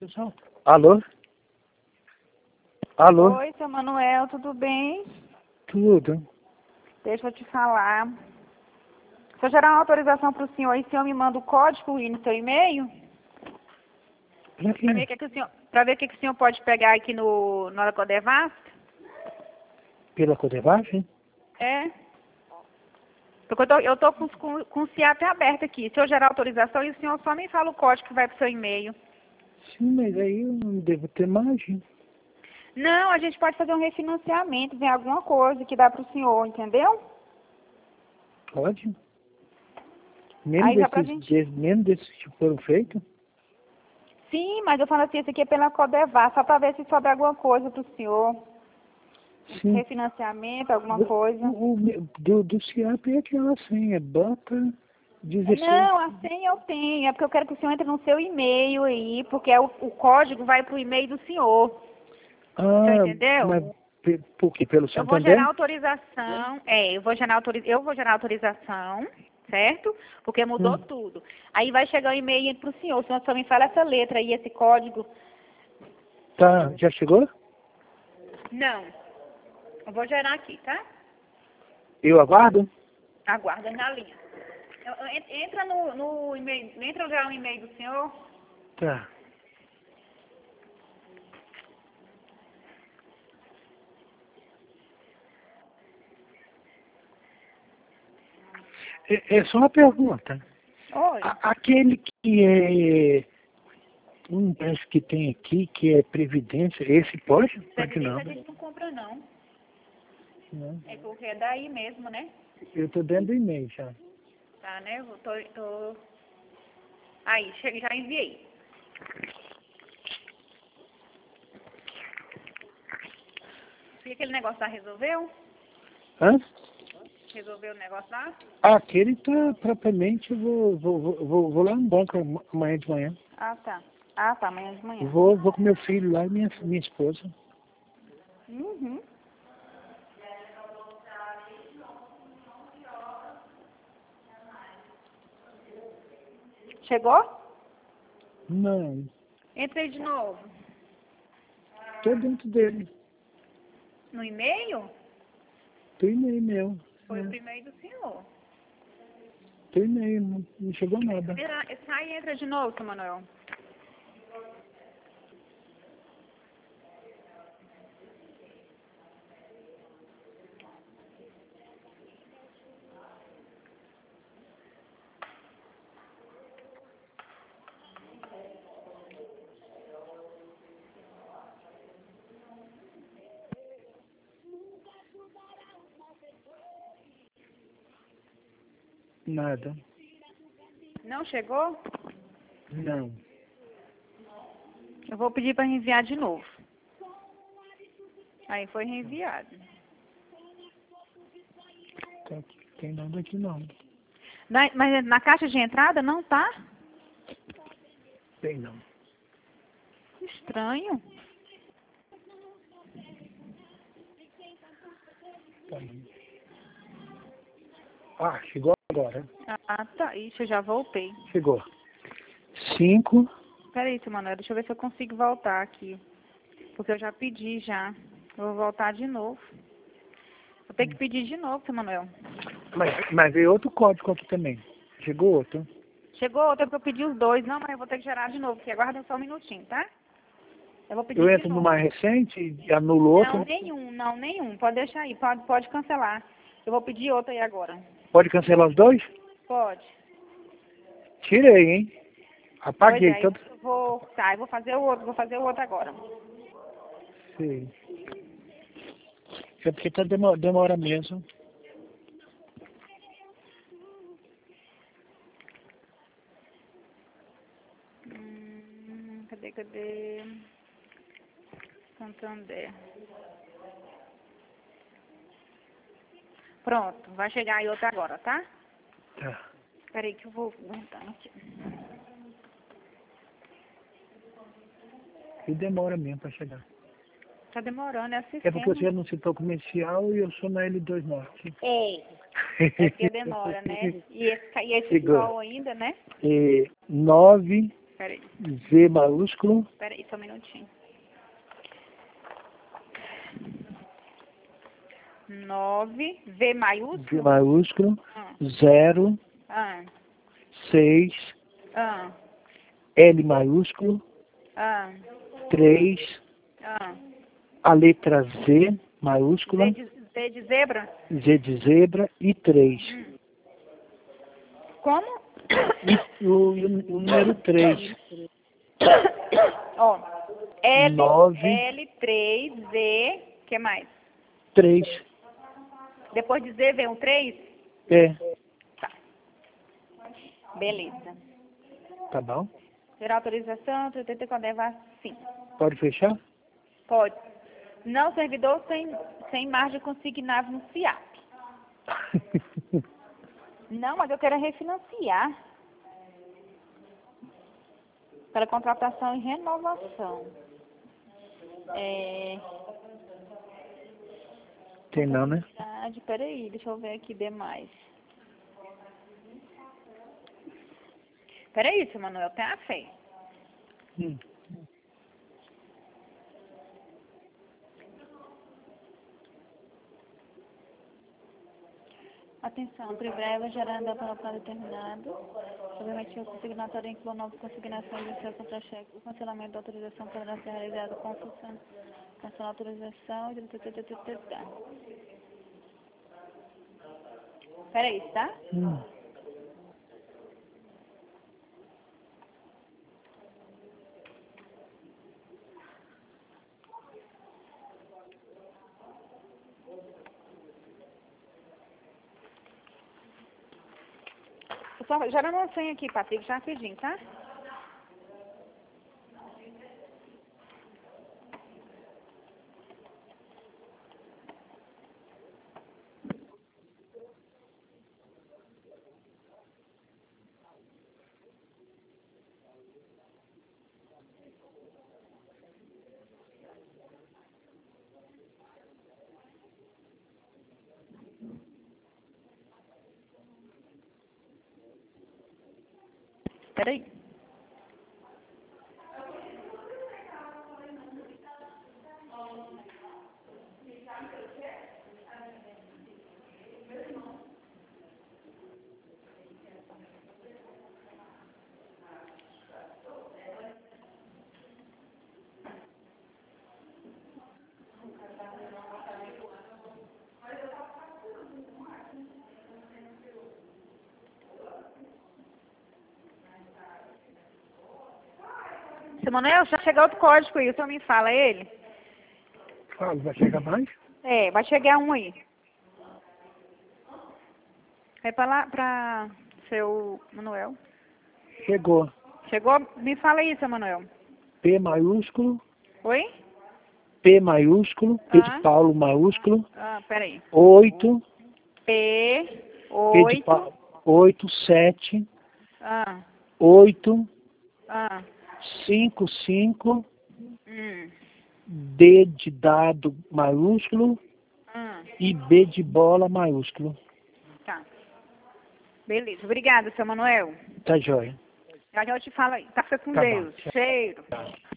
Alô? Alô? Oi, seu Manuel, tudo bem? Tudo. Deixa eu te falar. Se eu gerar uma autorização para o senhor e o senhor me manda o código aí no seu e-mail, Pra para ver quê? o que o senhor pode pegar aqui no Codevasf? Pela Codevagem? É. Porque eu tô com o CIAP aberto aqui. Se eu gerar autorização, e o senhor só me fala o código que vai para o seu e-mail. Sim, mas aí eu não devo ter margem. Não, a gente pode fazer um refinanciamento, ver alguma coisa que dá para o senhor, entendeu? Pode? Mesmo Aí já pra gente... mesmo desses que foram feitos? Sim, mas eu falo assim, esse aqui é pela Codevasf, só para ver se sobra alguma coisa para o senhor. Sim. Refinanciamento, alguma coisa. Do CIAP é aquela senha, bota 16. Não, a senha eu tenho. É porque eu quero que o senhor entre no seu e-mail aí, porque o código vai para o e-mail do senhor. O senhor entendeu? Mas por quê? Pelo Eu vou gerar Santander? autorização. Eu vou gerar autorização, certo? Porque mudou tudo. Aí vai chegar o e-mail para o senhor. O senhor só me fala essa letra aí, esse código. Tá, já chegou? Não. Eu vou gerar aqui, tá? Eu aguardo? Aguarda na linha. Entra no e-mail. Entra já no e-mail do senhor. Tá. É só uma pergunta. Oi. Aquele que é um desses que tem aqui, que é Previdência, esse pode? Pode não. A gente não compra, não. Não. É porque é daí mesmo, né? Eu tô dentro do e-mail já. Tá, né? Eu tô... Aí, já enviei. E aquele negócio lá resolveu? Hã? Resolveu o negócio lá? Aquele tá propriamente, eu vou lá no banco amanhã de manhã. Ah, tá. Ah, tá. Amanhã de manhã. Vou com meu filho lá e minha esposa. Uhum. Chegou? Não, Entrei de novo. tô dentro dele. No e-mail? Tô e-mail meu. Foi o e-mail do senhor. Tô e-mail, não chegou nada. Sai e entra de novo, seu Manuel. Nada. Não chegou? Não. Eu vou pedir para reenviar de novo. Aí foi reenviado. Tem nada aqui não. Mas na caixa de entrada não tá? Tem não. Estranho. Tá aí. Chegou agora. Ah, tá. Ixi, eu já voltei. Chegou. 5. Peraí, seu Manuel, deixa eu ver se eu consigo voltar aqui. Porque eu já pedi já. Eu vou voltar de novo. Vou ter que pedir de novo, seu Manuel. Mas veio outro código aqui também. Chegou outro. Chegou outra que eu pedi os dois. Não, mas eu vou ter que gerar de novo, porque aguarda só um minutinho, tá? Eu vou pedir Eu de entro no novo. mais recente e anulo outro. Não, nenhum. Pode deixar aí, pode cancelar. Eu vou pedir outro aí agora. Pode cancelar os dois? Pode. Tirei, hein? Pois Apaguei é, todo. eu vou fazer o outro agora. Sim. É porque tá demora mesmo. Cadê? Santander. Pronto, vai chegar aí outra agora, tá? Tá. Peraí que eu vou aguentando aqui. E demora mesmo pra chegar. Tá demorando, é É sistema. porque você é no setor comercial e eu sou na L2 Norte. É porque demora, né? E esse Chegou. sol ainda, né? 9. Peraí. V maiúsculo. Peraí, só um minutinho. 9, V maiúsculo. V maiúsculo. 0, Ah, 6, ah, L maiúsculo. ah, 3, ah. a letra Z maiúscula. Z de zebra? Z de zebra e 3. Como? E o número 3. Ó, L, 9. L3, Z, que mais? 3. Depois de Z vem um 3? É. Beleza. Tá bom? Ter autorização, quando levar sim. Pode fechar? Pode. Não servidor sem margem consignável no CIAP. Não, mas eu quero refinanciar. Para contratação e renovação. Tem não, né? Peraí, deixa eu ver aqui demais. Peraí, seu Manuel, tenha fé. Atenção, breve gerando para o plano determinado. Obviamente, o consignatório inclui novas consignações de seu contra-cheque. O cancelamento da autorização poderá ser realizado com função. Cancelar a autorização. Peraí, tá? Só gerando uma senha aqui, Patrick, já rapidinho, tá? Peraí. Seu Manuel, já chegou outro código aí, o senhor me fala ele? Fala, vai chegar mais? Vai chegar um aí. Vai pra lá, pra seu Manuel. Chegou. Chegou? Me fala aí, seu Manuel. P maiúsculo. Oi? P maiúsculo. P de Paulo maiúsculo. Peraí. 8. P De Paulo. 8, 7. Ah. 8. Ah. 5, 5. D de dado maiúsculo. E B de bola maiúsculo. Tá. Beleza. Obrigada, seu Manuel. Tá joia. Já eu te falo aí. Tá com Tá Deus. bom. Cheiro. Tá.